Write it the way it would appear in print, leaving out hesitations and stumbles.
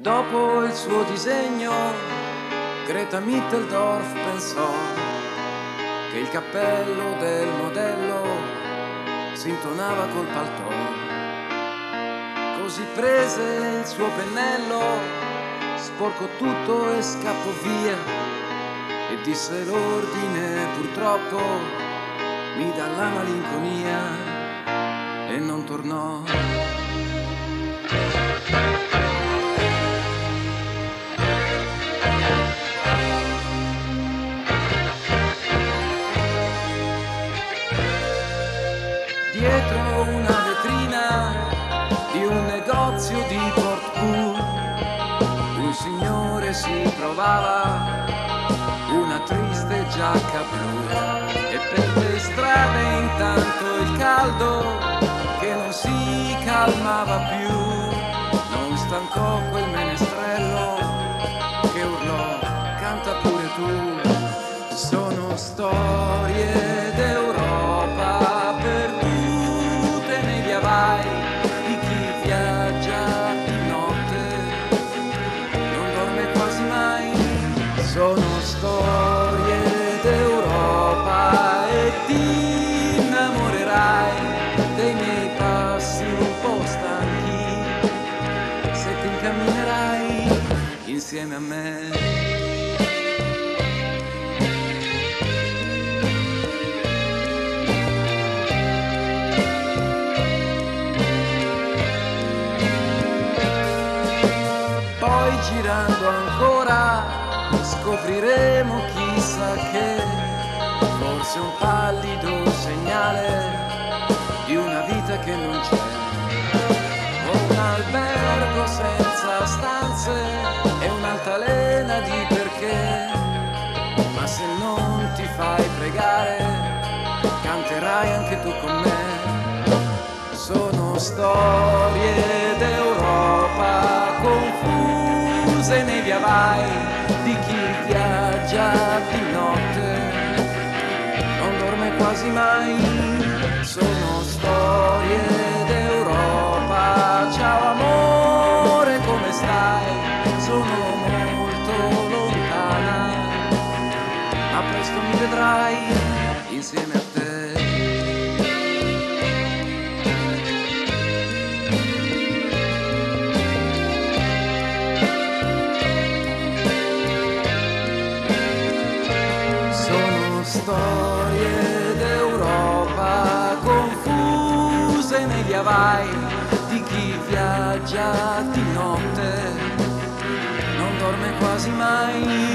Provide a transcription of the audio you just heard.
Dopo il suo disegno, Greta Mitteldorf pensò che il cappello del modello si intonava col paltò. Così prese il suo pennello, sporcò tutto e scappò via e disse l'ordine purtroppo mi dà la malinconia e non tornò. Dietro una vetrina di un negozio di Portpur un signore si trovava una triste giacca blu e per le strade intanto il caldo che non si calmava più non stancò quel menestrello che urlò canta pure tu. Sono storie d'Europa perdute nei via vai di chi viaggia di notte non dorme quasi mai. Sono storie d'Europa e ti innamorerai dei miei passi un po' stanchi se ti incamminerai insieme a me. Poi girando ancora scopriremo chissà che, forse un pallido segnale di una vita che non c'è, o un albergo senza stanze e un'altalena di perché, ma se non ti fai pregare canterai anche tu con me. Sono storie d'Europa confuse nei via vai di chi viaggia di notte non dorme quasi mai. Sono storie d'Europa, ciao amore come stai, sono molto lontana ma presto mi vedrai insieme a te. Storie d'Europa confuse nei via vai di chi viaggia di notte non dorme quasi mai.